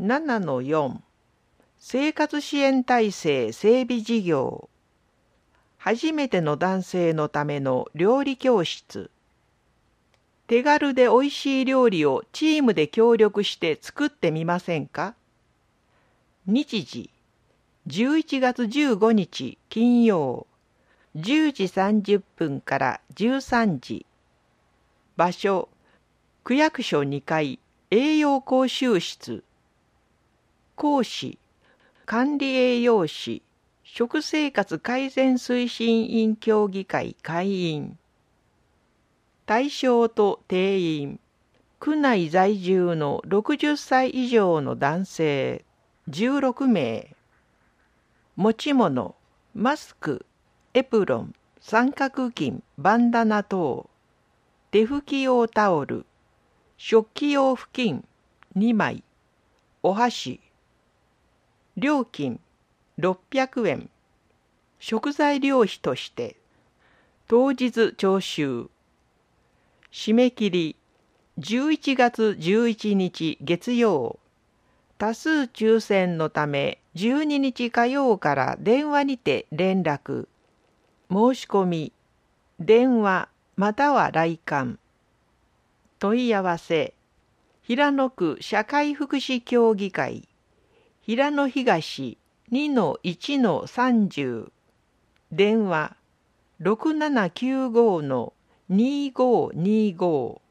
7-4 生活支援体制整備事業。初めての男性のための料理教室。手軽でおいしい料理をチームで協力して作ってみませんか？日時11月15日金曜10時30分から13時。場所区役所2階栄養講習室。講師管理栄養士食生活改善推進委員協議会会員。対象と定員区内在住の60歳以上の男性16名。持ち物マスク、エプロン、三角巾、バンダナ等。手拭き用タオル、食器用布巾2枚。お箸。料金600円。食材料費として当日徴収。締め切り11月11日月曜。多数抽選のため12日火曜から電話にて連絡。申し込み電話または来館。問い合わせ平野区社会福祉協議会平野東 2-1-30 電話 6795-2525